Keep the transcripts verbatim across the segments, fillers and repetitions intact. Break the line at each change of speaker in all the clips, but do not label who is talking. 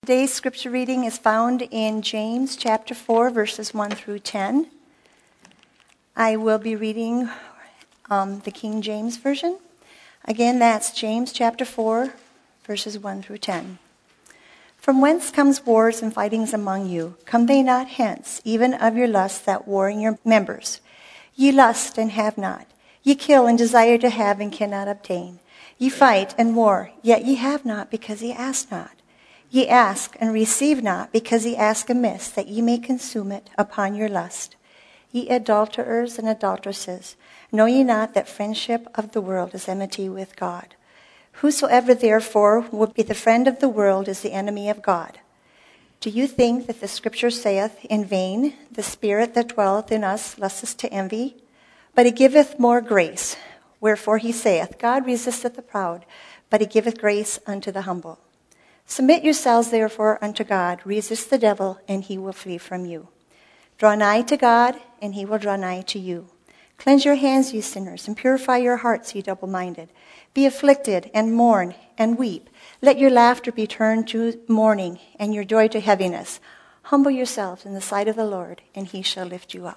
Today's scripture reading is found in James chapter four, verses one through ten. I will be reading um, the King James Version. Again, that's James chapter four, verses one through ten. From whence comes wars and fightings among you? Come they not hence, even of your lusts that war in your members? Ye lust and have not. Ye kill and desire to have and cannot obtain. Ye fight and war, yet ye have not, because ye ask not. Ye ask and receive not, because ye ask amiss, that ye may consume it upon your lust. Ye adulterers and adulteresses, know ye not that friendship of the world is enmity with God? Whosoever therefore would be the friend of the world is the enemy of God. Do you think that the scripture saith, in vain, the Spirit that dwelleth in us lusteth to envy? But he giveth more grace. Wherefore he saith, God resisteth the proud, but he giveth grace unto the humble. Submit yourselves therefore unto God. Resist the devil, and he will flee from you. Draw nigh to God, and he will draw nigh to you. Cleanse your hands, ye sinners, and purify your hearts, ye double-minded. Be afflicted, and mourn, and weep. Let your laughter be turned to mourning, and your joy to heaviness. Humble yourselves in the sight of the Lord, and he shall lift you up.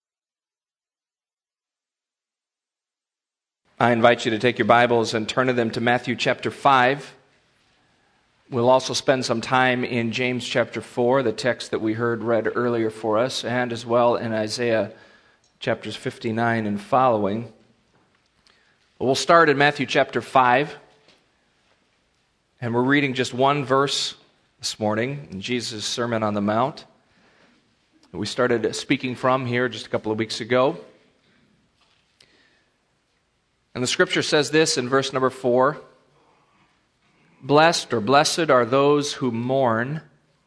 I invite you to take your Bibles and turn to them to Matthew chapter five. We'll also spend some time in James chapter four, the text that we heard read earlier for us, and as well in Isaiah chapters fifty-nine and following. We'll start in Matthew chapter five, and we're reading just one verse this morning in Jesus' Sermon on the Mount. We started speaking from here just a couple of weeks ago. And the scripture says this in verse number four, Blessed or blessed are those who mourn,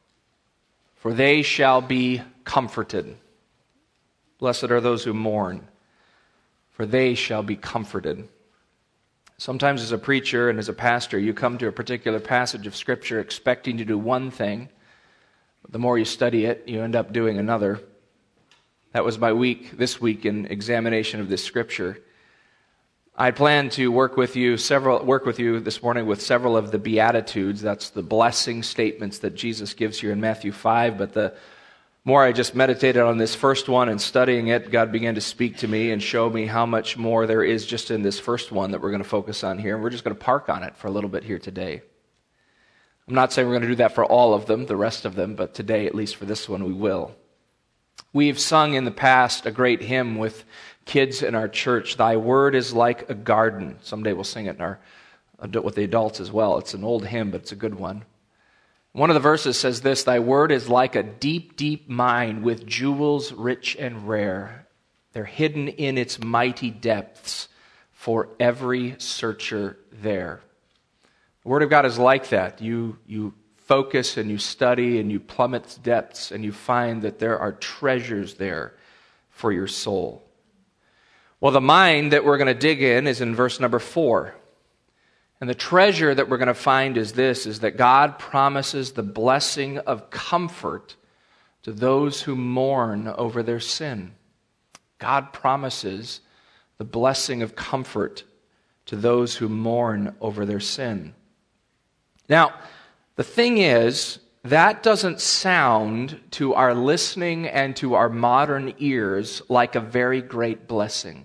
for they shall be comforted. Blessed are those who mourn, for they shall be comforted. Sometimes as a preacher and as a pastor, you come to a particular passage of Scripture expecting to do one thing, but the more you study it, you end up doing another. That was my week, this week, in examination of this Scripture. I plan to work with you several work with you this morning with several of the Beatitudes. That's the blessing statements that Jesus gives here in Matthew five. But the more I just meditated on this first one and studying it, God began to speak to me and show me how much more there is just in this first one that we're going to focus on here. And we're just going to park on it for a little bit here today. I'm not saying we're going to do that for all of them, the rest of them, but today, at least for this one, we will. We've sung in the past a great hymn with kids in our church, Thy Word is like a garden. Someday we'll sing it in our, with the adults as well. It's an old hymn, but it's a good one. One of the verses says this, Thy Word is like a deep, deep mine with jewels rich and rare. They're hidden in its mighty depths for every searcher there. The Word of God is like that. You, you focus and you study and you plummet its depths and you find that there are treasures there for your soul. Well, the mine that we're going to dig in is in verse number four. And the treasure that we're going to find is this, is that God promises the blessing of comfort to those who mourn over their sin. God promises the blessing of comfort to those who mourn over their sin. Now, the thing is, that doesn't sound to our listening and to our modern ears like a very great blessing.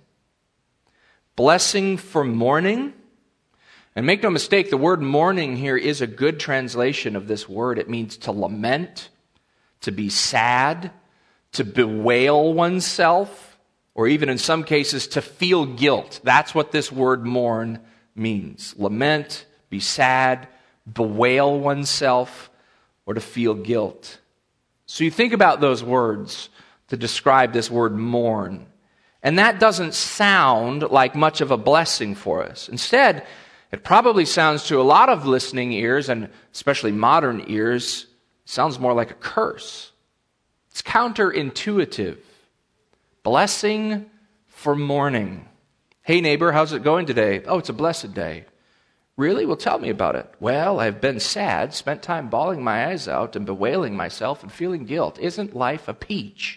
Blessing for mourning? And make no mistake, the word mourning here is a good translation of this word. It means to lament, to be sad, to bewail oneself, or even in some cases to feel guilt. That's what this word mourn means. Lament, be sad, bewail oneself, or to feel guilt. So you think about those words to describe this word mourn. And that doesn't sound like much of a blessing for us. Instead, it probably sounds to a lot of listening ears, and especially modern ears, sounds more like a curse. It's counterintuitive. Blessing for mourning. Hey neighbor, how's it going today? Oh, it's a blessed day. Really? Well, tell me about it. Well, I've been sad, spent time bawling my eyes out and bewailing myself and feeling guilt. Isn't life a peach?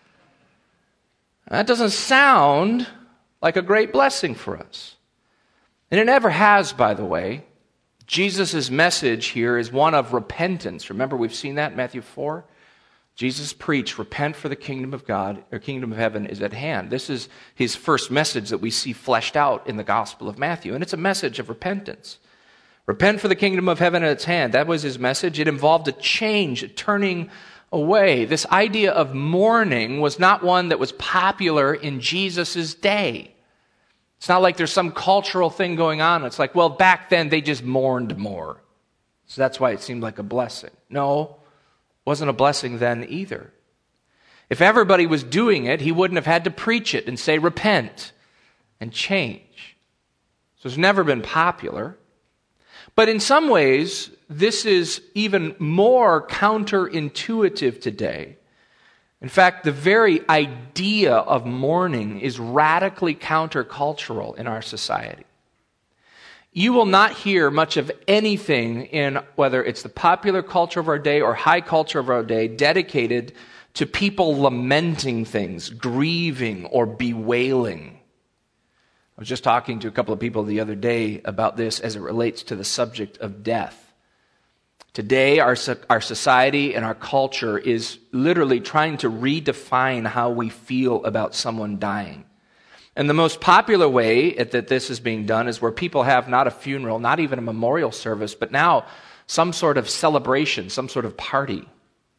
That doesn't sound like a great blessing for us. And it never has, by the way. Jesus' message here is one of repentance. Remember, we've seen that in Matthew four. Jesus preached, repent for the kingdom of God, or kingdom of heaven is at hand. This is his first message that we see fleshed out in the Gospel of Matthew. And it's a message of repentance. Repent for the kingdom of heaven at its hand. That was his message. It involved a change, a turning away. This idea of mourning was not one that was popular in Jesus' day. It's not like there's some cultural thing going on. It's like, well, back then they just mourned more. So that's why it seemed like a blessing. No, it wasn't a blessing then either. If everybody was doing it, he wouldn't have had to preach it and say, repent and change. So it's never been popular. But in some ways, this is even more counterintuitive today. In fact, the very idea of mourning is radically countercultural in our society. You will not hear much of anything in whether it's the popular culture of our day or high culture of our day dedicated to people lamenting things, grieving or bewailing. I was just talking to a couple of people the other day about this as it relates to the subject of death. Today, our, our society and our culture is literally trying to redefine how we feel about someone dying. And the most popular way that this is being done is where people have not a funeral, not even a memorial service, but now some sort of celebration, some sort of party.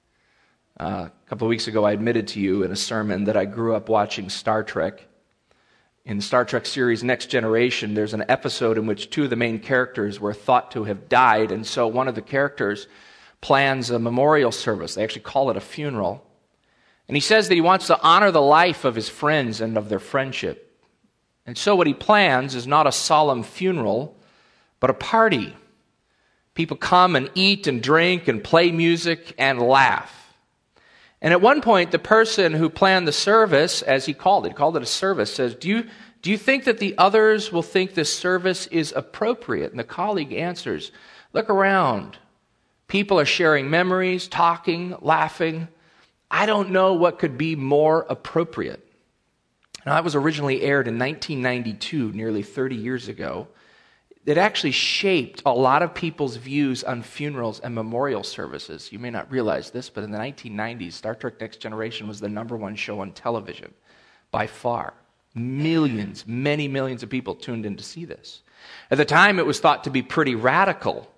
Uh, a couple of weeks ago, I admitted to you in a sermon that I grew up watching Star Trek. In the Star Trek series Next Generation, there's an episode in which two of the main characters were thought to have died, and so one of the characters plans a memorial service. They actually call it a funeral. And he says that he wants to honor the life of his friends and of their friendship. And so what he plans is not a solemn funeral, but a party. People come and eat and drink and play music and laugh. And at one point, the person who planned the service, as he called it, he called it a service, says, do you, do you think that the others will think this service is appropriate? And the colleague answers, look around. People are sharing memories, talking, laughing. I don't know what could be more appropriate. Now, that was originally aired in nineteen ninety-two, nearly thirty years ago. It actually shaped a lot of people's views on funerals and memorial services. You may not realize this, but in the nineteen nineties, Star Trek Next Generation was the number one show on television by far. Millions, many millions of people tuned in to see this. At the time, it was thought to be pretty radical.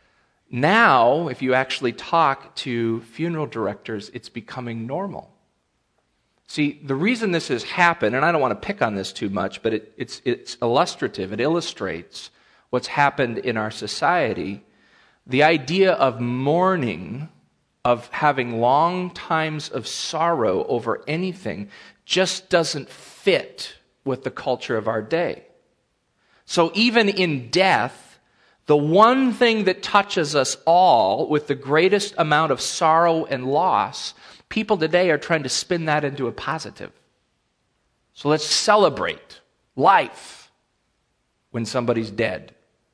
Now, if you actually talk to funeral directors, it's becoming normal. See, the reason this has happened, and I don't want to pick on this too much, but it, it's, it's illustrative, it illustrates what's happened in our society. The idea of mourning, of having long times of sorrow over anything, just doesn't fit with the culture of our day. So even in death, the one thing that touches us all with the greatest amount of sorrow and loss, people today are trying to spin that into a positive. So let's celebrate life when somebody's dead.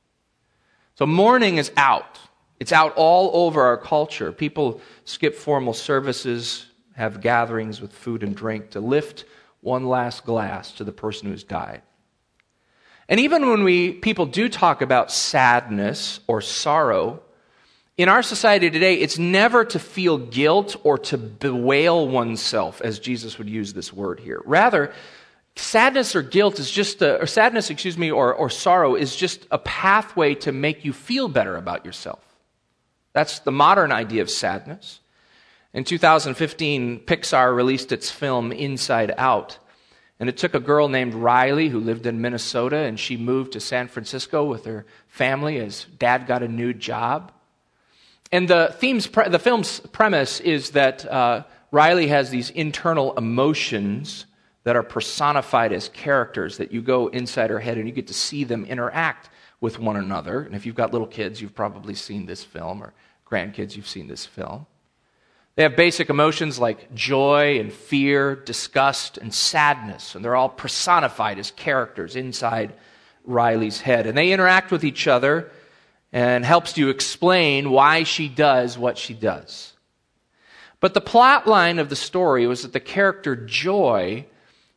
So mourning is out. It's out all over our culture. People skip formal services, have gatherings with food and drink to lift one last glass to the person who's died. And even when we people do talk about sadness or sorrow, in our society today, it's never to feel guilt or to bewail oneself, as Jesus would use this word here. Rather, sadness or guilt is just a, or sadness, excuse me, or, or sorrow is just a pathway to make you feel better about yourself. That's the modern idea of sadness. In two thousand fifteen, Pixar released its film Inside Out. And it took a girl named Riley who lived in Minnesota, and she moved to San Francisco with her family as dad got a new job. And the theme's pre- the film's premise is that uh, Riley has these internal emotions that are personified as characters, that you go inside her head and you get to see them interact with one another. And if you've got little kids, you've probably seen this film, or grandkids, you've seen this film. They have basic emotions like joy and fear, disgust and sadness, and they're all personified as characters inside Riley's head. And they interact with each other and helps you explain why she does what she does. But the plot line of the story was that the character Joy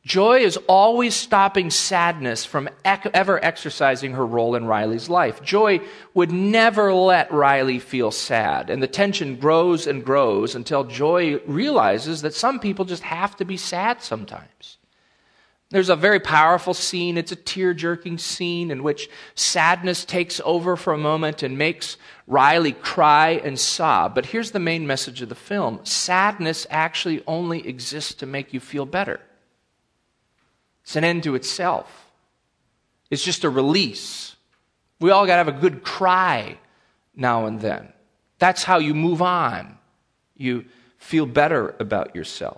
Joy is always stopping sadness from ec- ever exercising her role in Riley's life. Joy would never let Riley feel sad, and the tension grows and grows until Joy realizes that some people just have to be sad sometimes. There's a very powerful scene. It's a tear-jerking scene in which sadness takes over for a moment and makes Riley cry and sob. But here's the main message of the film. Sadness actually only exists to make you feel better. It's an end to itself. It's just a release. We all got to have a good cry now and then. That's how you move on. You feel better about yourself.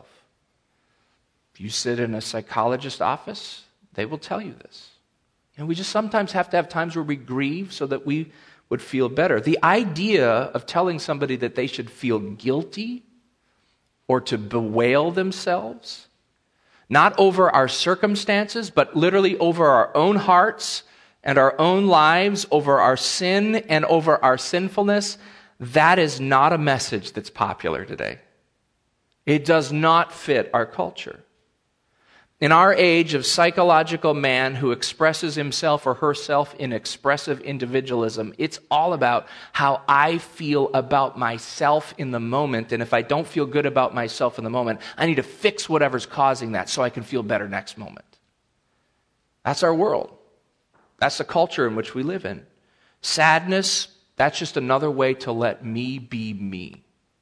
If you sit in a psychologist's office, they will tell you this. And we just sometimes have to have times where we grieve so that we would feel better. The idea of telling somebody that they should feel guilty or to bewail themselves, not over our circumstances, but literally over our own hearts and our own lives, over our sin and over our sinfulness, that is not a message that's popular today. It does not fit our culture. In our age of psychological man who expresses himself or herself in expressive individualism, it's all about how I feel about myself in the moment. And if I don't feel good about myself in the moment, I need to fix whatever's causing that so I can feel better next moment. That's our world. That's the culture in which we live in. Sadness, that's just another way to let me be me.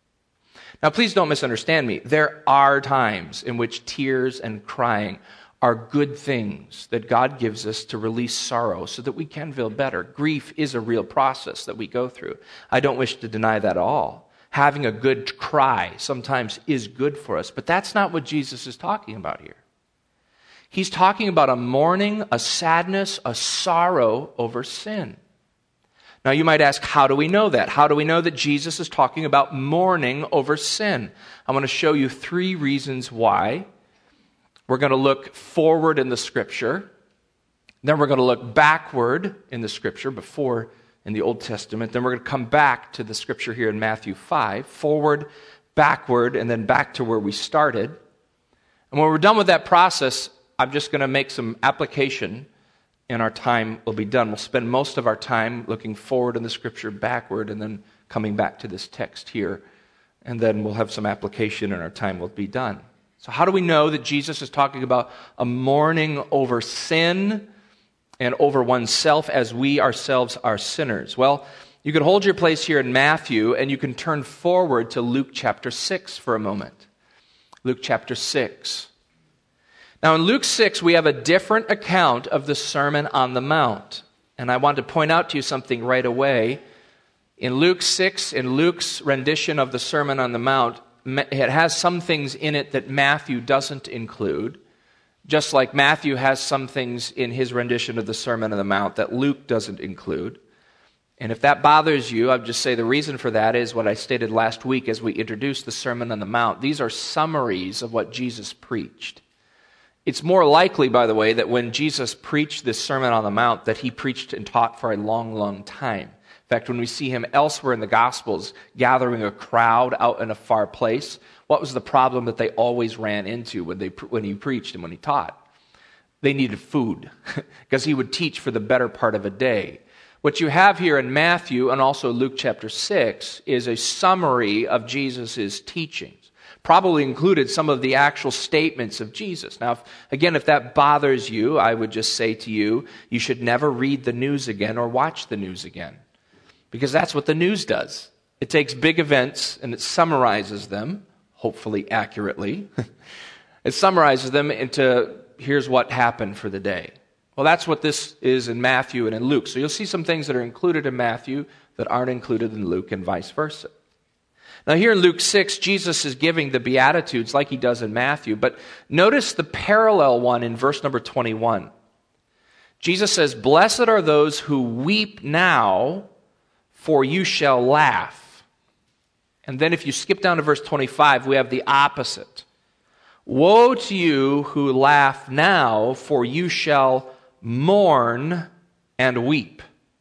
Now, please don't misunderstand me. There are times in which tears and crying are good things that God gives us to release sorrow so that we can feel better. Grief is a real process that we go through. I don't wish to deny that at all. Having a good cry sometimes is good for us, but that's not what Jesus is talking about here. He's talking about a mourning, a sadness, a sorrow over sin. Now you might ask, how do we know that? How do we know that Jesus is talking about mourning over sin? I want to show you three reasons why. We're going to look forward in the Scripture. Then we're going to look backward in the Scripture, before in the Old Testament. Then we're going to come back to the Scripture here in Matthew five. Forward, backward, and then back to where we started. And when we're done with that process, I'm just going to make some application, and our time will be done. We'll spend most of our time looking forward in the Scripture, backward, and then coming back to this text here. And then we'll have some application and our time will be done. So how do we know that Jesus is talking about a mourning over sin and over oneself as we ourselves are sinners? Well, you can hold your place here in Matthew and you can turn forward to Luke chapter six for a moment. Luke chapter six. Now, in Luke six, we have a different account of the Sermon on the Mount. And I want to point out to you something right away. In Luke six, in Luke's rendition of the Sermon on the Mount, it has some things in it that Matthew doesn't include, just like Matthew has some things in his rendition of the Sermon on the Mount that Luke doesn't include. And if that bothers you, I'll just say the reason for that is what I stated last week as we introduced the Sermon on the Mount. These are summaries of what Jesus preached. It's more likely, by the way, that when Jesus preached this Sermon on the Mount, that he preached and taught for a long, long time. In fact, when we see him elsewhere in the Gospels gathering a crowd out in a far place, what was the problem that they always ran into when they when he preached and when he taught? They needed food, because he would teach for the better part of a day. What you have here in Matthew and also Luke chapter six is a summary of Jesus' teachings. Probably included some of the actual statements of Jesus. Now, if, again, if that bothers you, I would just say to you, you should never read the news again or watch the news again. Because that's what the news does. It takes big events and it summarizes them, hopefully accurately. It summarizes them into, here's what happened for the day. Well, that's what this is in Matthew and in Luke. So you'll see some things that are included in Matthew that aren't included in Luke and vice versa. Now here in Luke six, Jesus is giving the Beatitudes like he does in Matthew, but notice the parallel one in verse number twenty-one. Jesus says, "Blessed are those who weep now, for you shall laugh." And then if you skip down to verse twenty-five, we have the opposite. "Woe to you who laugh now, for you shall mourn and weep."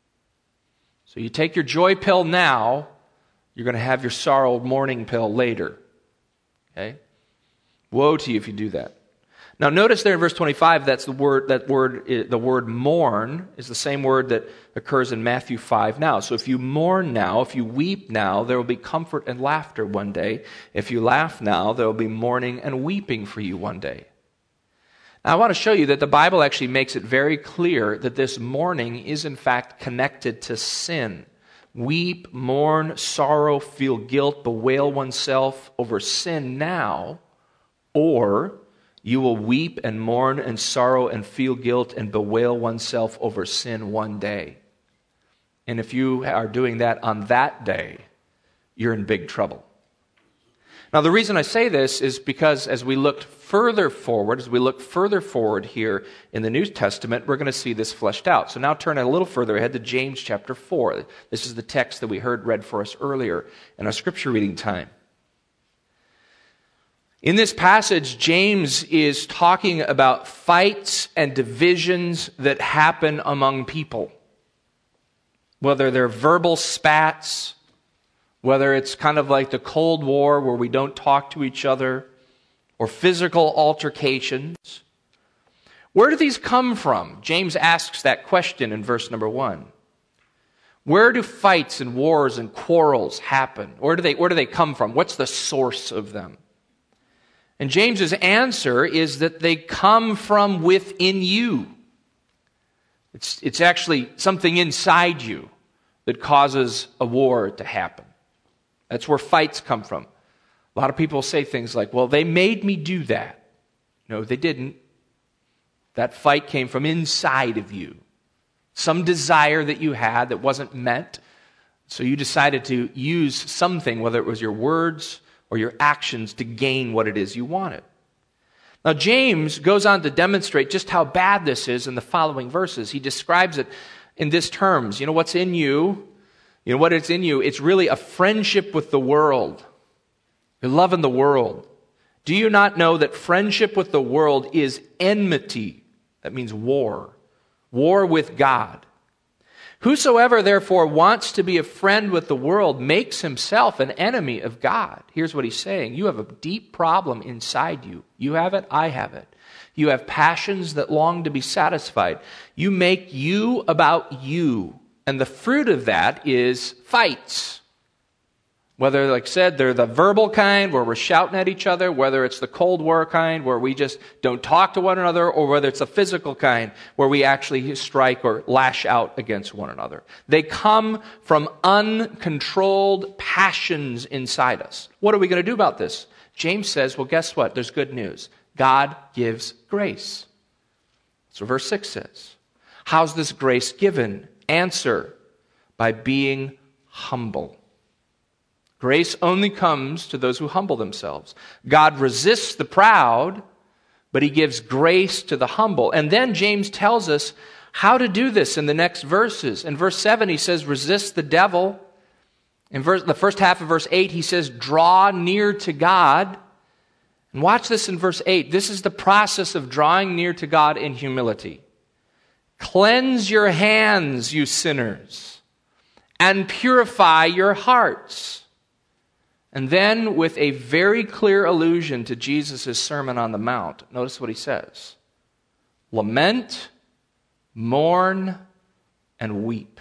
So you take your joy pill now, you're going to have your sorrow mourning pill later. Okay? Woe to you if you do that. Now notice there in verse twenty-five, that's the word, that word, the word mourn is the same word that occurs in Matthew five now. So if you mourn now, if you weep now, there will be comfort and laughter one day. If you laugh now, there will be mourning and weeping for you one day. Now I want to show you that the Bible actually makes it very clear that this mourning is in fact connected to sin. Weep, mourn, sorrow, feel guilt, bewail oneself over sin now, or you will weep and mourn and sorrow and feel guilt and bewail oneself over sin one day. And if you are doing that on that day, you're in big trouble. Now, the reason I say this is because as we look further forward, as we look further forward here in the New Testament, we're going to see this fleshed out. So now turn a little further ahead to James chapter four. This is the text that we heard read for us earlier in our scripture reading time. In this passage, James is talking about fights and divisions that happen among people. Whether they're verbal spats, whether it's kind of like the Cold War where we don't talk to each other, or physical altercations. Where do these come from? James asks that question in verse number one. Where do fights and wars and quarrels happen? Where do they, where do they come from? What's the source of them? And James's answer is that they come from within you. It's, it's actually something inside you that causes a war to happen. That's where fights come from. A lot of people say things like, well, they made me do that. No, they didn't. That fight came from inside of you. Some desire that you had that wasn't met. So you decided to use something, whether it was your words or your actions, to gain what it is you wanted. Now, James goes on to demonstrate just how bad this is in the following verses. He describes it in this terms. You know, what's in you? You know, what it's in you? It's really a friendship with the world. You're loving the world. Do you not know that friendship with the world is enmity? That means war. War with God. Whosoever therefore wants to be a friend with the world makes himself an enemy of God. Here's what he's saying. You have a deep problem inside you. You have it, I have it. You have passions that long to be satisfied. You make you about you. And the fruit of that is fights. Whether, like I said, they're the verbal kind where we're shouting at each other, whether it's the Cold War kind where we just don't talk to one another, or whether it's the physical kind where we actually strike or lash out against one another. They come from uncontrolled passions inside us. What are we going to do about this? James says, well, guess what? There's good news. God gives grace. That's what verse six says. How's this grace given? Answer, by being humble. Grace only comes to those who humble themselves. God resists the proud, but he gives grace to the humble. And then James tells us how to do this in the next verses. In verse seven, he says, resist the devil. In verse, the first half of verse eight, he says, draw near to God. And watch this in verse eight. This is the process of drawing near to God in humility. Cleanse your hands, you sinners, and purify your hearts. And then, with a very clear allusion to Jesus' Sermon on the Mount, notice what he says. Lament, mourn, and weep.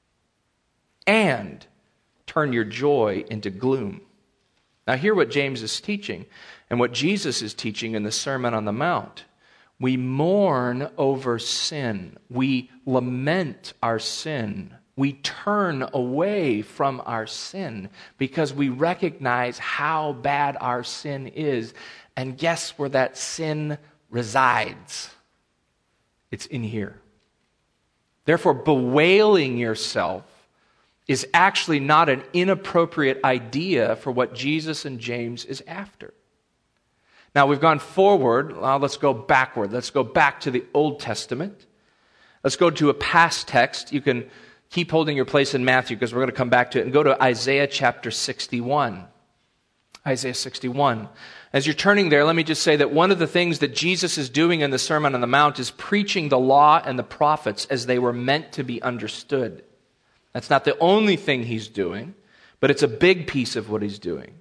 And turn your joy into gloom. Now hear what James is teaching and what Jesus is teaching in the Sermon on the Mount. We mourn over sin. We lament our sin. We turn away from our sin because we recognize how bad our sin is. And guess where that sin resides? It's in here. Therefore, bewailing yourself is actually not an inappropriate idea for what Jesus and James is after. Now, we've gone forward. Now, let's go backward. Let's go back to the Old Testament. Let's go to a past text. You can keep holding your place in Matthew because we're going to come back to it. And go to Isaiah chapter sixty-one. Isaiah sixty-one. As you're turning there, let me just say that one of the things that Jesus is doing in the Sermon on the Mount is preaching the law and the prophets as they were meant to be understood. That's not the only thing he's doing, but it's a big piece of what he's doing.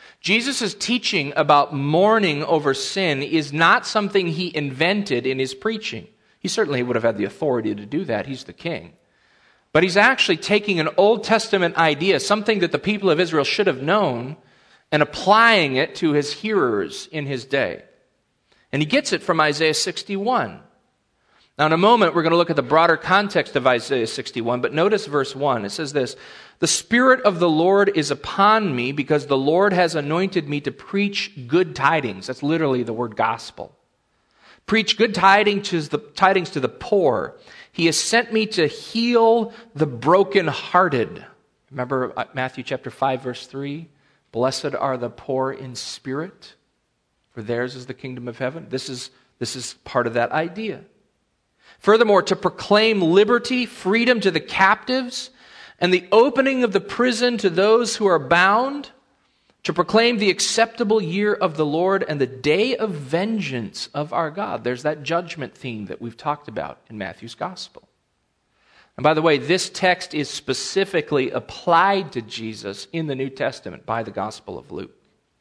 Jesus' teaching about mourning over sin is not something he invented in his preaching. He certainly would have had the authority to do that. He's the king. But he's actually taking an Old Testament idea, something that the people of Israel should have known, and applying it to his hearers in his day. And he gets it from Isaiah sixty-one. Now, in a moment, we're going to look at the broader context of Isaiah sixty-one, but notice verse one. It says this, "The Spirit of the Lord is upon me because the Lord has anointed me to preach good tidings." That's literally the word gospel. Preach good tidings to the, tidings to the poor. He has sent me to heal the brokenhearted. Remember Matthew chapter five, verse three? Blessed are the poor in spirit, for theirs is the kingdom of heaven. This is, this is part of that idea. Furthermore, to proclaim liberty, freedom to the captives, and the opening of the prison to those who are bound, to proclaim the acceptable year of the Lord and the day of vengeance of our God. There's that judgment theme that we've talked about in Matthew's gospel. And by the way, this text is specifically applied to Jesus in the New Testament by the Gospel of Luke.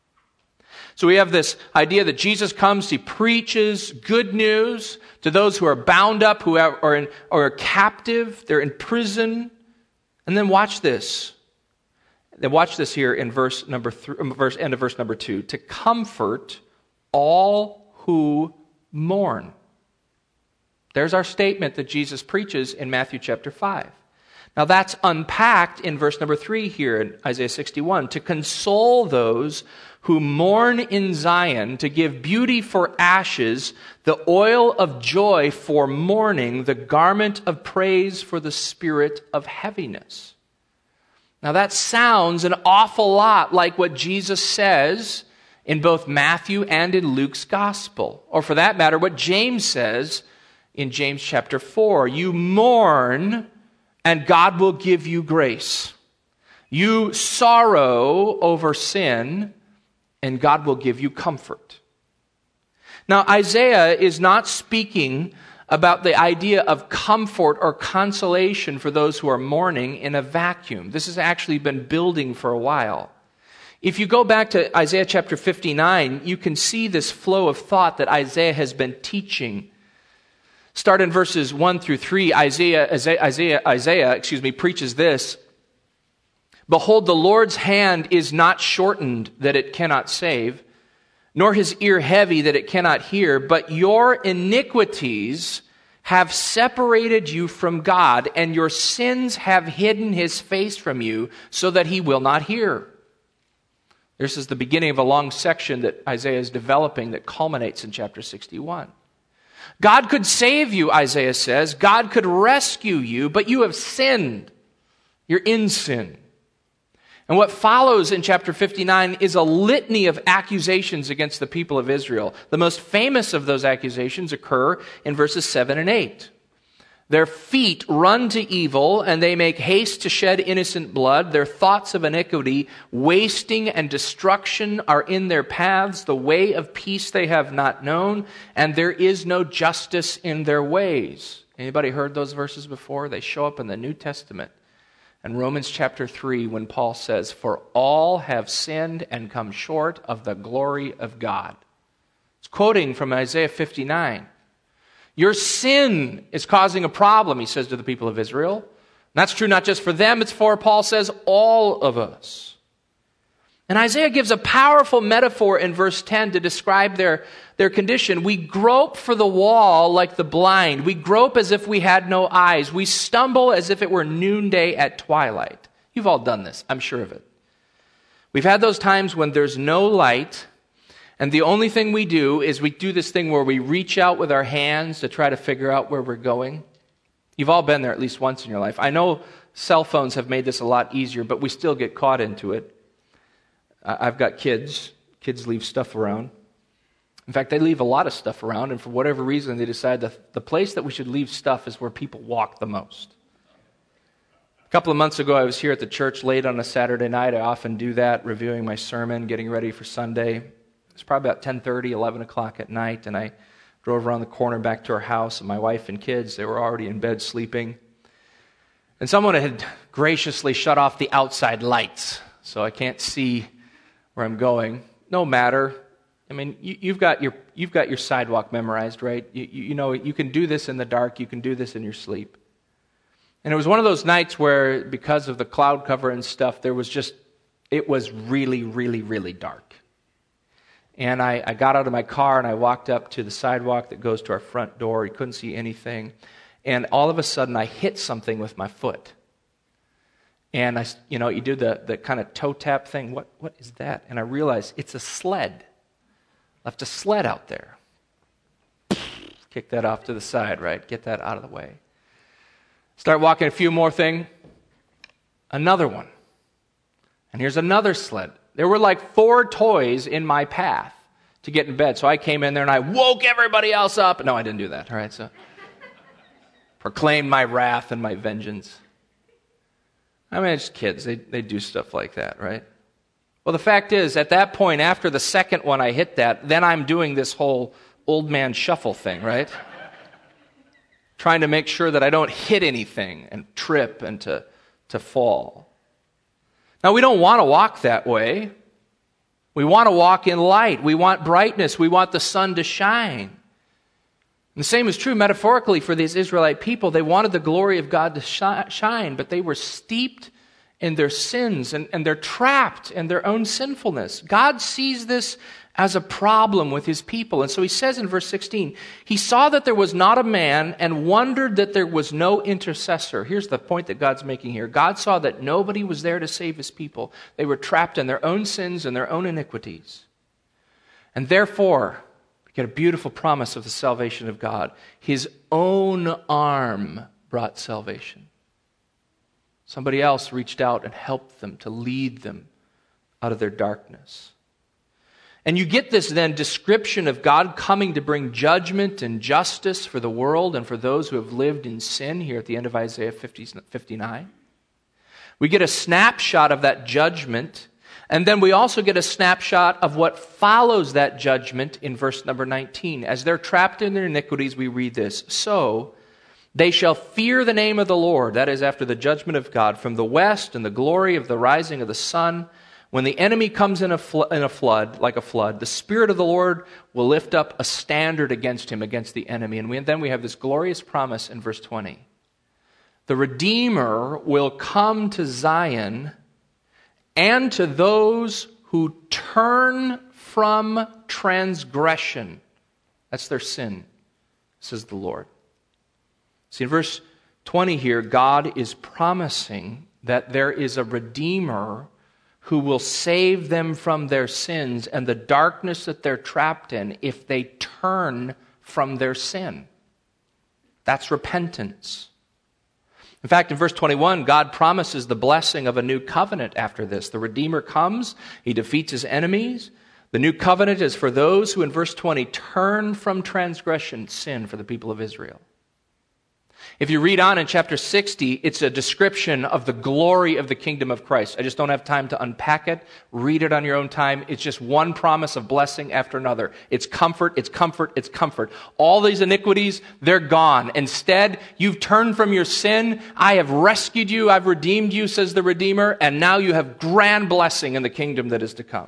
So we have this idea that Jesus comes, he preaches good news to those who are bound up, who are, in, or are captive, they're in prison. And then watch this. Then watch this here in verse number three, verse end of verse number two. To comfort all who mourn. There's our statement that Jesus preaches in Matthew chapter five. Now that's unpacked in verse number three here in Isaiah sixty-one. To console those who mourn in Zion, to give beauty for ashes, the oil of joy for mourning, the garment of praise for the spirit of heaviness. Now that sounds an awful lot like what Jesus says in both Matthew and in Luke's gospel. Or for that matter, what James says in James chapter four. You mourn and God will give you grace. You sorrow over sin and God will give you comfort. Now Isaiah is not speaking about the idea of comfort or consolation for those who are mourning in a vacuum. This has actually been building for a while. If you go back to Isaiah chapter fifty-nine, you can see this flow of thought that Isaiah has been teaching. Start in verses one through three, Isaiah, Isaiah, Isaiah, Isaiah, excuse me, preaches this. Behold, the Lord's hand is not shortened that it cannot save, nor his ear heavy that it cannot hear, but your iniquities have separated you from God, and your sins have hidden his face from you, so that he will not hear. This is the beginning of a long section that Isaiah is developing that culminates in chapter sixty-one. God could save you, Isaiah says. God could rescue you, but you have sinned. You're in sin. And what follows in chapter fifty-nine is a litany of accusations against the people of Israel. The most famous of those accusations occur in verses seven and eight. Their feet run to evil, and they make haste to shed innocent blood. Their thoughts of iniquity, wasting and destruction are in their paths. The way of peace they have not known, and there is no justice in their ways. Anybody heard those verses before? They show up in the New Testament. And Romans chapter three, when Paul says, for all have sinned and come short of the glory of God. It's quoting from Isaiah fifty-nine. Your sin is causing a problem, he says to the people of Israel. And that's true not just for them, it's for, Paul says, all of us. And Isaiah gives a powerful metaphor in verse ten to describe their, their condition. We grope for the wall like the blind. We grope as if we had no eyes. We stumble as if it were noonday at twilight. You've all done this, I'm sure of it. We've had those times when there's no light, and the only thing we do is we do this thing where we reach out with our hands to try to figure out where we're going. You've all been there at least once in your life. I know cell phones have made this a lot easier, but we still get caught into it. I've got kids. Kids leave stuff around. In fact, they leave a lot of stuff around, and for whatever reason, they decide that the place that we should leave stuff is where people walk the most. A couple of months ago, I was here at the church late on a Saturday night. I often do that, reviewing my sermon, getting ready for Sunday. It's probably about ten thirty, eleven o'clock at night, and I drove around the corner back to our house, and my wife and kids, they were already in bed sleeping. And someone had graciously shut off the outside lights, so I can't see where I'm going, no matter. I mean, you, you've got your you've got your sidewalk memorized, right? You, you, you know, you can do this in the dark. You can do this in your sleep. And it was one of those nights where, because of the cloud cover and stuff, there was just, it was really, really, really dark. And I, I got out of my car and I walked up to the sidewalk that goes to our front door. You couldn't see anything. And all of a sudden, I hit something with my foot. And I, you know, you do the, the kind of toe tap thing. What what is that? And I realized it's a sled. Left a sled out there. Kick that off to the side, right? Get that out of the way. Start walking a few more things. Another one. And here's another sled. There were like four toys in my path to get in bed. So I came in there and I woke everybody else up. No, I didn't do that. All right, so proclaimed my wrath and my vengeance. I mean, it's kids. They they do stuff like that, right? Well, the fact is, at that point, after the second one I hit that, then I'm doing this whole old man shuffle thing, right? Trying to make sure that I don't hit anything and trip and to, to fall. Now, we don't want to walk that way. We want to walk in light. We want brightness. We want the sun to shine. And the same is true metaphorically for these Israelite people. They wanted the glory of God to shi- shine, but they were steeped in their sins, and, and they're trapped in their own sinfulness. God sees this as a problem with his people. And so he says in verse sixteen, he saw that there was not a man and wondered that there was no intercessor. Here's the point that God's making here. God saw that nobody was there to save his people. They were trapped in their own sins and their own iniquities. And therefore, we get a beautiful promise of the salvation of God. His own arm brought salvation. Somebody else reached out and helped them to lead them out of their darkness. And you get this then description of God coming to bring judgment and justice for the world and for those who have lived in sin here at the end of Isaiah fifty-nine. We get a snapshot of that judgment, and then we also get a snapshot of what follows that judgment in verse number nineteen. As they're trapped in their iniquities, we read this. So they shall fear the name of the Lord, that is after the judgment of God, from the west and the glory of the rising of the sun. When the enemy comes in a, fl- in a flood, like a flood, the Spirit of the Lord will lift up a standard against him, against the enemy. And we, then we have this glorious promise in verse twenty. The Redeemer will come to Zion and to those who turn from transgression. That's their sin, says the Lord. See, in verse twenty here, God is promising that there is a Redeemer who will save them from their sins and the darkness that they're trapped in if they turn from their sin. That's repentance. In fact, in verse twenty-one, God promises the blessing of a new covenant after this. The Redeemer comes, he defeats his enemies. The new covenant is for those who, in verse twenty, turn from transgression, sin for the people of Israel. If you read on in chapter sixty, it's a description of the glory of the kingdom of Christ. I just don't have time to unpack it. Read it on your own time. It's just one promise of blessing after another. It's comfort, it's comfort, it's comfort. All these iniquities, they're gone. Instead, you've turned from your sin. I have rescued you. I've redeemed you, says the Redeemer. And now you have grand blessing in the kingdom that is to come.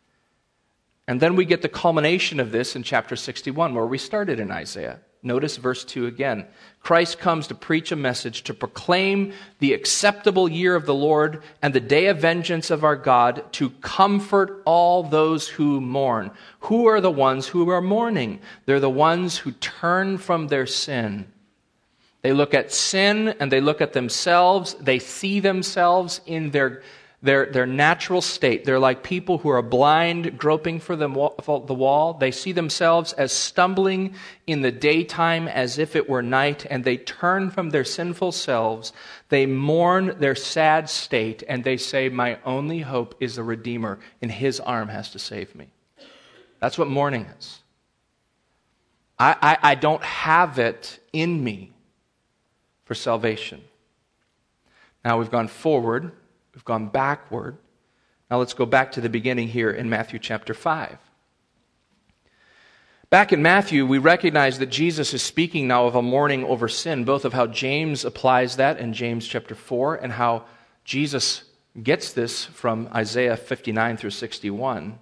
And then we get the culmination of this in chapter sixty-one, where we started in Isaiah. Notice verse two again. Christ comes to preach a message, to proclaim the acceptable year of the Lord and the day of vengeance of our God, to comfort all those who mourn. Who are the ones who are mourning? They're the ones who turn from their sin. They look at sin and they look at themselves. They see themselves in their Their, their natural state. They're like people who are blind, groping for the wall. They see themselves as stumbling in the daytime as if it were night, and they turn from their sinful selves. They mourn their sad state, and they say, my only hope is the Redeemer, and his arm has to save me. That's what mourning is. I, I, I don't have it in me for salvation. Now we've gone forward. We've gone backward. Now let's go back to the beginning here in Matthew chapter five. Back in Matthew, we recognize that Jesus is speaking now of a mourning over sin, both of how James applies that in James chapter four and how Jesus gets this from Isaiah fifty-nine through sixty-one.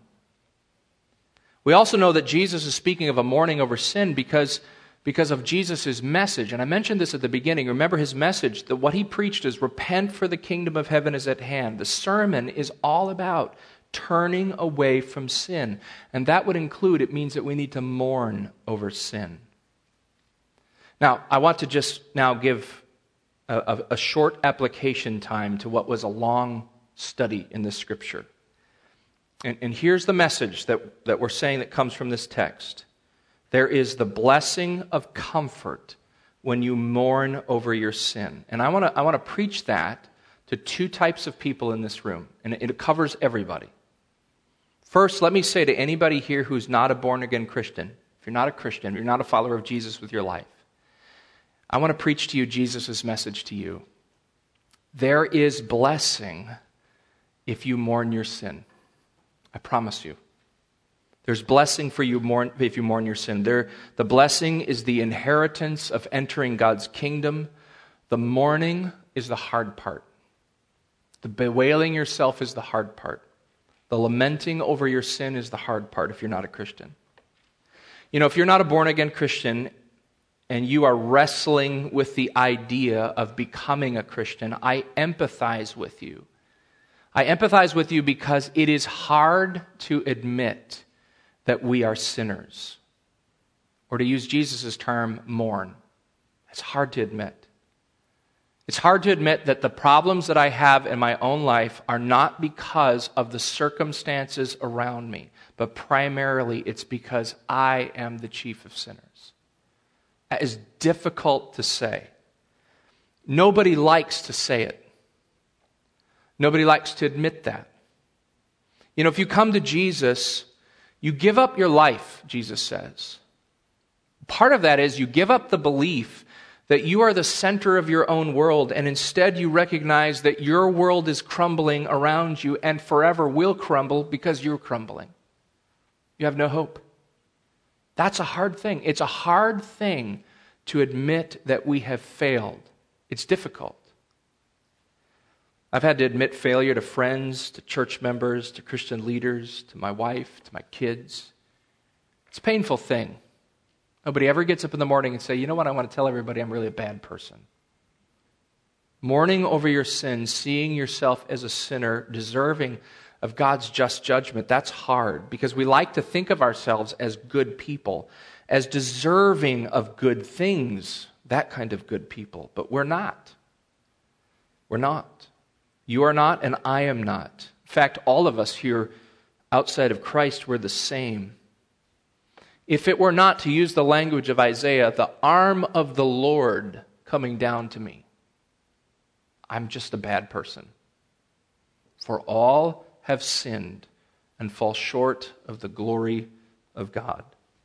We also know that Jesus is speaking of a mourning over sin because, because of Jesus' message. And I mentioned this at the beginning. Remember his message, that what he preached is repent, for the kingdom of heaven is at hand. The sermon is all about turning away from sin. And that would include, it means that we need to mourn over sin. Now, I want to just now give a, a, a short application time to what was a long study in the scripture. And, and here's the message that, that we're saying that comes from this text. There is the blessing of comfort when you mourn over your sin. And I want to I want to preach that to two types of people in this room. And it, it covers everybody. First, let me say to anybody here who's not a born-again Christian, if you're not a Christian, you're not a follower of Jesus with your life, I want to preach to you Jesus' message to you. There is blessing if you mourn your sin. I promise you. There's blessing for you mourn, if you mourn your sin. There, the blessing is the inheritance of entering God's kingdom. The mourning is the hard part. The bewailing yourself is the hard part. The lamenting over your sin is the hard part if you're not a Christian. You know, if you're not a born-again Christian and you are wrestling with the idea of becoming a Christian, I empathize with you. I empathize with you because it is hard to admit that we are sinners. Or to use Jesus' term, mourn. It's hard to admit. It's hard to admit that the problems that I have in my own life are not because of the circumstances around me, but primarily it's because I am the chief of sinners. That is difficult to say. Nobody likes to say it. Nobody likes to admit that. You know, if you come to Jesus, you give up your life, Jesus says. Part of that is you give up the belief that you are the center of your own world, and instead you recognize that your world is crumbling around you and forever will crumble because you're crumbling. You have no hope. That's a hard thing. It's a hard thing to admit that we have failed. It's difficult. I've had to admit failure to friends, to church members, to Christian leaders, to my wife, to my kids. It's a painful thing. Nobody ever gets up in the morning and say, you know what, I want to tell everybody I'm really a bad person. Mourning over your sin, seeing yourself as a sinner, deserving of God's just judgment, that's hard because we like to think of ourselves as good people, as deserving of good things, that kind of good people, but we're not. We're not. You are not, and I am not. In fact, all of us here outside of Christ, we're the same. If it were not, to use the language of Isaiah, the arm of the Lord coming down to me, I'm just a bad person. For all have sinned and fall short of the glory of God.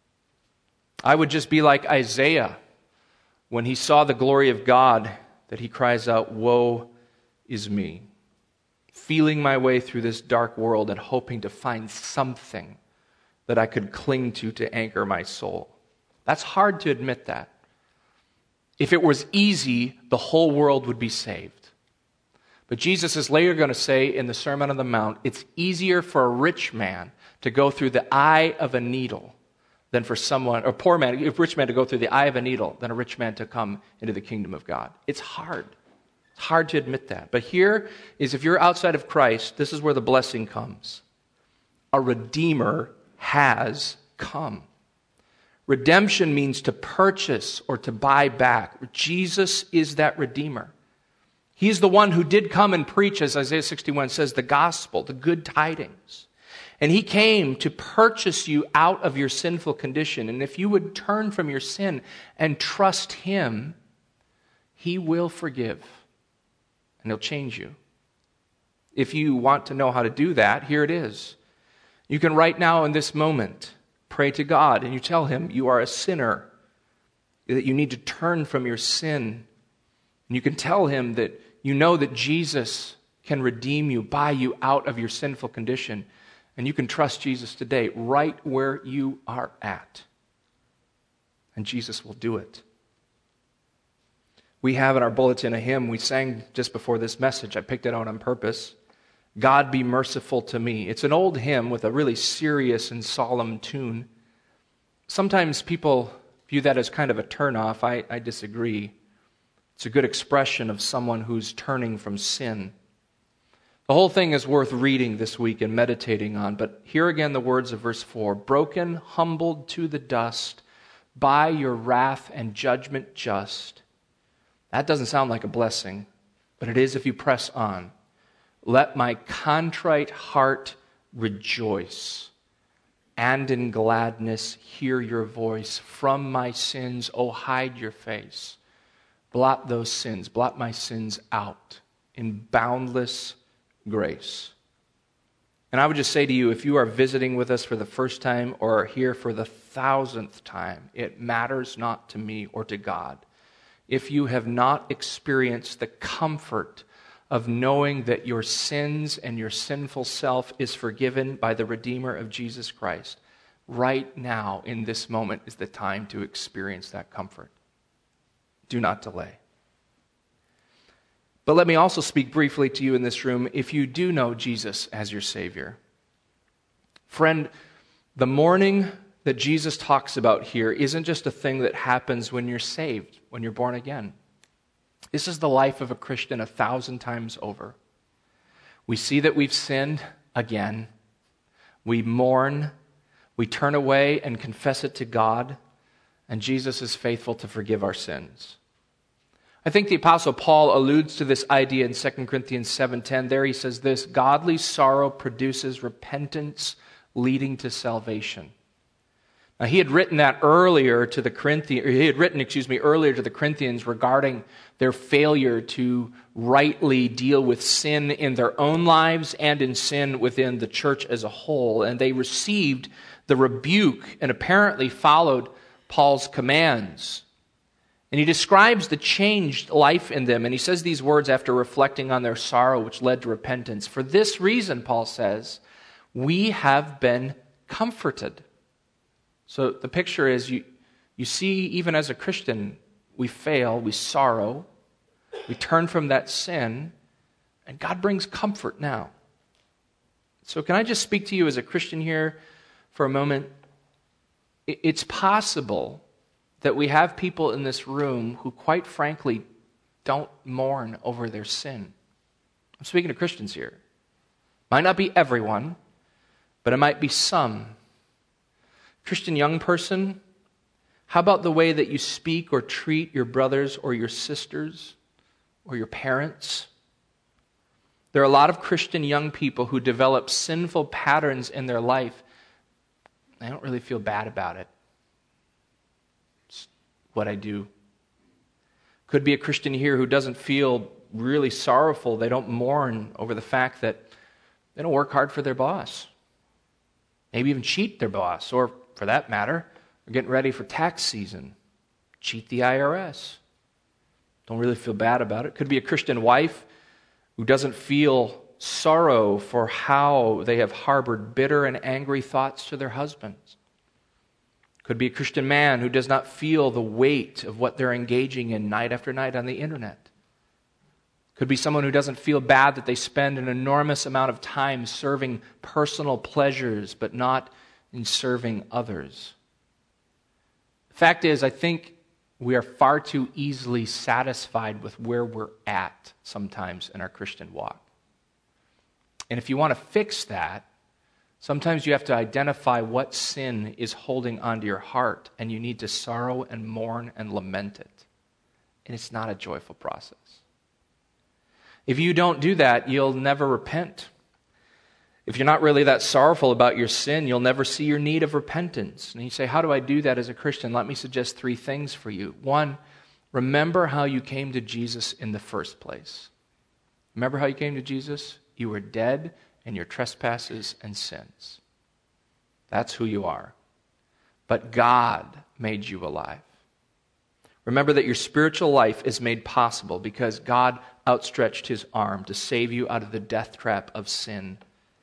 I would just be like Isaiah when he saw the glory of God, that he cries out, woe is me. Feeling my way through this dark world and hoping to find something that I could cling to to anchor my soul. That's hard to admit that. If it was easy, the whole world would be saved. But Jesus is later going to say in the Sermon on the Mount, it's easier for a rich man to go through the eye of a needle than for someone, or poor man, a rich man to go through the eye of a needle than a rich man to come into the kingdom of God. It's hard. It's hard to admit that. But here is, if you're outside of Christ, this is where the blessing comes. A Redeemer has come. Redemption means to purchase or to buy back. Jesus is that Redeemer. He's the one who did come and preach, as Isaiah sixty-one says, the gospel, the good tidings. And he came to purchase you out of your sinful condition. And if you would turn from your sin and trust him, he will forgive. And he'll change you. If you want to know how to do that, here it is. You can right now in this moment pray to God and you tell him you are a sinner, that you need to turn from your sin. And you can tell him that you know that Jesus can redeem you, buy you out of your sinful condition. And you can trust Jesus today right where you are at. And Jesus will do it. We have in our bulletin a hymn we sang just before this message. I picked it out on purpose. God be merciful to me. It's an old hymn with a really serious and solemn tune. Sometimes people view that as kind of a turnoff. I, I disagree. It's a good expression of someone who's turning from sin. The whole thing is worth reading this week and meditating on, but here again the words of verse four. Broken, humbled to the dust, by your wrath and judgment just. That doesn't sound like a blessing, but it is if you press on. Let my contrite heart rejoice, and in gladness hear your voice. From my sins, oh, hide your face. Blot those sins, blot my sins out in boundless grace. And I would just say to you, if you are visiting with us for the first time or are here for the thousandth time, it matters not to me or to God. If you have not experienced the comfort of knowing that your sins and your sinful self is forgiven by the Redeemer of Jesus Christ, right now in this moment is the time to experience that comfort. Do not delay. But let me also speak briefly to you in this room if you do know Jesus as your Savior. Friend, the mourning that Jesus talks about here isn't just a thing that happens when you're saved, when you're born again. This is the life of a Christian a thousand times over. We see that we've sinned again. We mourn. We turn away and confess it to God. And Jesus is faithful to forgive our sins. I think the Apostle Paul alludes to this idea in Second Corinthians seven ten. There he says this, godly sorrow produces repentance leading to salvation. Now, he had written that earlier to the Corinthians, he had written, excuse me, earlier to the Corinthians regarding their failure to rightly deal with sin in their own lives and in sin within the church as a whole. And they received the rebuke and apparently followed Paul's commands. And he describes the changed life in them. And he says these words after reflecting on their sorrow, which led to repentance. For this reason, Paul says, we have been comforted. So the picture is you, you see, even as a Christian, we fail, we sorrow, we turn from that sin, and God brings comfort now. So can I just speak to you as a Christian here for a moment? It's possible that we have people in this room who, quite frankly, don't mourn over their sin. I'm speaking to Christians here. Might not be everyone, but it might be some. Christian young person, how about the way that you speak or treat your brothers or your sisters or your parents? There are a lot of Christian young people who develop sinful patterns in their life. I don't really feel bad about it. It's what I do. Could be a Christian here who doesn't feel really sorrowful. They don't mourn over the fact that they don't work hard for their boss. Maybe even cheat their boss, or for that matter, they're getting ready for tax season. Cheat the I R S. Don't really feel bad about it. Could be a Christian wife who doesn't feel sorrow for how they have harbored bitter and angry thoughts to their husbands. Could be a Christian man who does not feel the weight of what they're engaging in night after night on the internet. Could be someone who doesn't feel bad that they spend an enormous amount of time serving personal pleasures, but not in serving others. The fact is, I think we are far too easily satisfied with where we're at sometimes in our Christian walk. And if you want to fix that, sometimes you have to identify what sin is holding onto your heart, and you need to sorrow and mourn and lament it. And it's not a joyful process. If you don't do that, you'll never repent. If you're not really that sorrowful about your sin, you'll never see your need of repentance. And you say, how do I do that as a Christian? Let me suggest three things for you. One, remember how you came to Jesus in the first place. Remember how you came to Jesus? You were dead in your trespasses and sins. That's who you are. But God made you alive. Remember that your spiritual life is made possible because God outstretched his arm to save you out of the death trap of sin.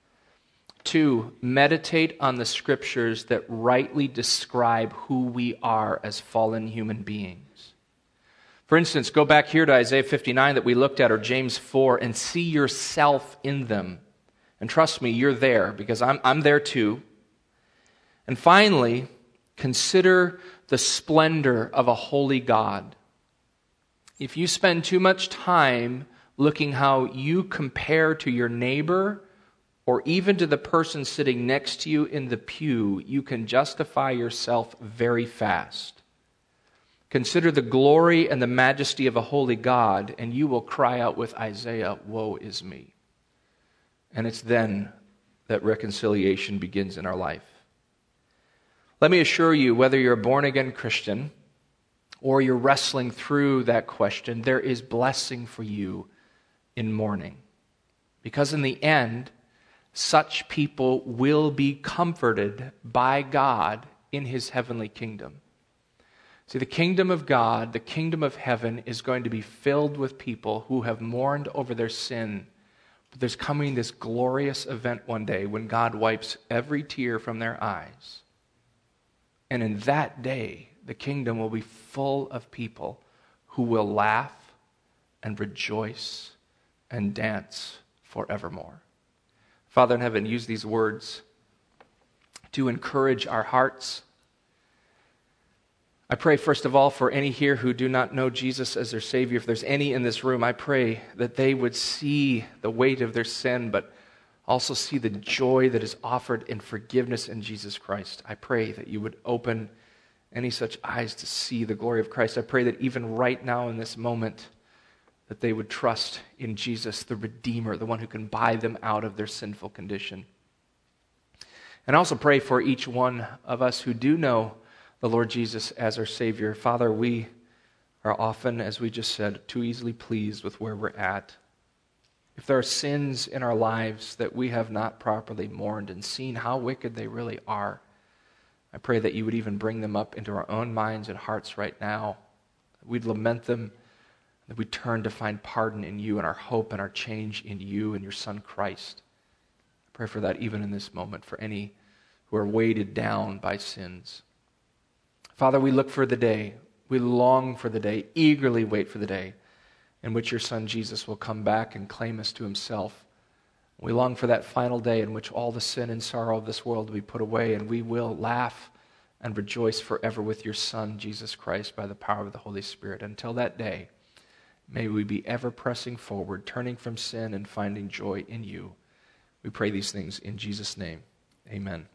Two, meditate on the scriptures that rightly describe who we are as fallen human beings. For instance, go back here to Isaiah fifty-nine that we looked at, or James four, and see yourself in them. And trust me, you're there, because I'm, I'm there too. And finally, consider the splendor of a holy God. If you spend too much time looking how you compare to your neighbor, or even to the person sitting next to you in the pew, you can justify yourself very fast. Consider the glory and the majesty of a holy God, and you will cry out with Isaiah, "Woe is me." And it's then that reconciliation begins in our life. Let me assure you, whether you're a born-again Christian or you're wrestling through that question, there is blessing for you in mourning. Because in the end, such people will be comforted by God in His heavenly kingdom. See, the kingdom of God, the kingdom of heaven, is going to be filled with people who have mourned over their sin. But there's coming this glorious event one day when God wipes every tear from their eyes. And in that day, the kingdom will be full of people who will laugh and rejoice and dance forevermore. Father in heaven, use these words to encourage our hearts. I pray, first of all, for any here who do not know Jesus as their Savior. If there's any in this room, I pray that they would see the weight of their sin, but also see the joy that is offered in forgiveness in Jesus Christ. I pray that you would open any such eyes to see the glory of Christ. I pray that even right now in this moment, that they would trust in Jesus, the Redeemer, the one who can buy them out of their sinful condition. And I also pray for each one of us who do know the Lord Jesus as our Savior. Father, we are often, as we just said, too easily pleased with where we're at. If there are sins in our lives that we have not properly mourned and seen how wicked they really are, I pray that you would even bring them up into our own minds and hearts right now. We'd lament them, that we turn to find pardon in you and our hope and our change in you and your Son Christ. I pray for that even in this moment, for any who are weighted down by sins. Father, we look for the day, we long for the day, eagerly wait for the day in which your Son Jesus will come back and claim us to himself. We long for that final day in which all the sin and sorrow of this world will be put away, and we will laugh and rejoice forever with your Son, Jesus Christ, by the power of the Holy Spirit. Until that day, may we be ever pressing forward, turning from sin and finding joy in you. We pray these things in Jesus' name. Amen.